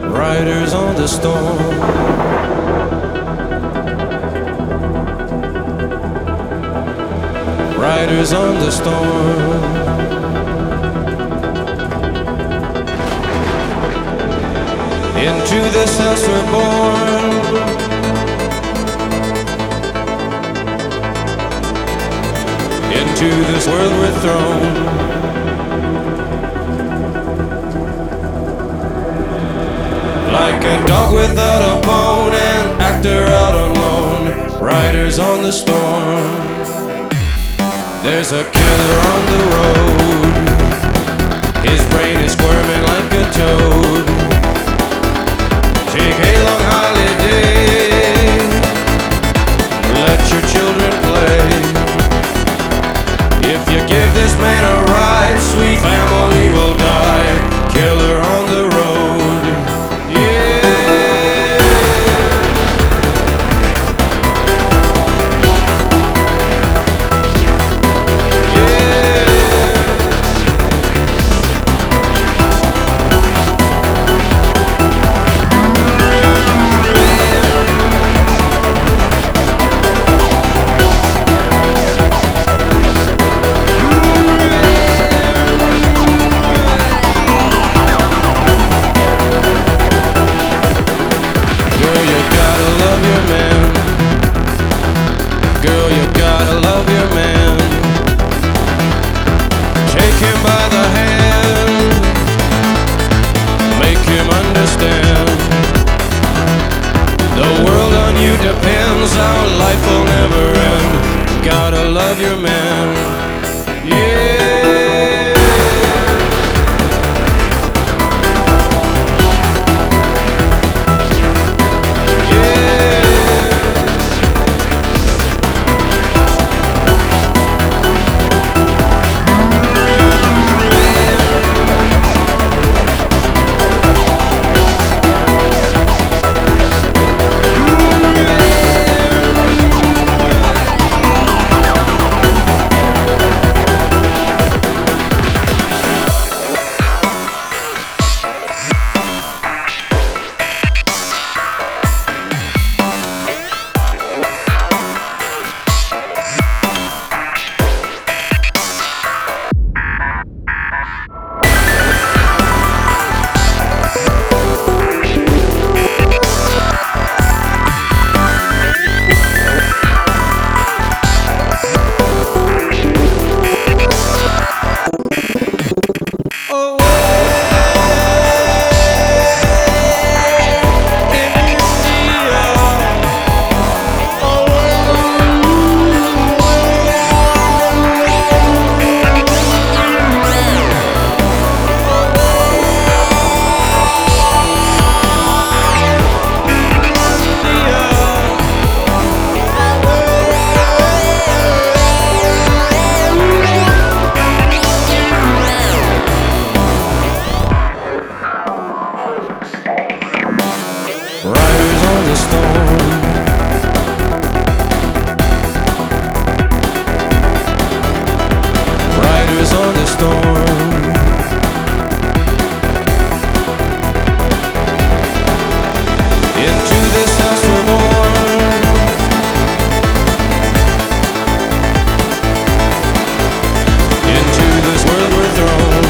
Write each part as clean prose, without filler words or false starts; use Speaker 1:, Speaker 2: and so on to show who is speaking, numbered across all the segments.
Speaker 1: Riders on the storm. Riders on the storm. Into this house we're born. Into this world we're thrown. Like a dog without a bone, an actor out on loan. Riders on the storm. There's a killer on the road. His brain is squirming like a toad. Take a long holiday. Let your children play. If you give this man a ride, sweet family will die. Killer on the road. Yeah. Depends, our life will never end. Gotta love your man. Yeah. Riders on the storm. Riders on the storm. Into this house we're born. Into this world we're thrown.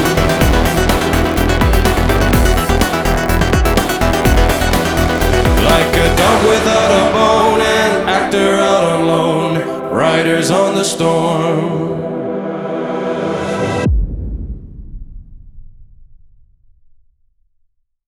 Speaker 1: Like a dog without a bone, an actor out on loan. Riders on the storm.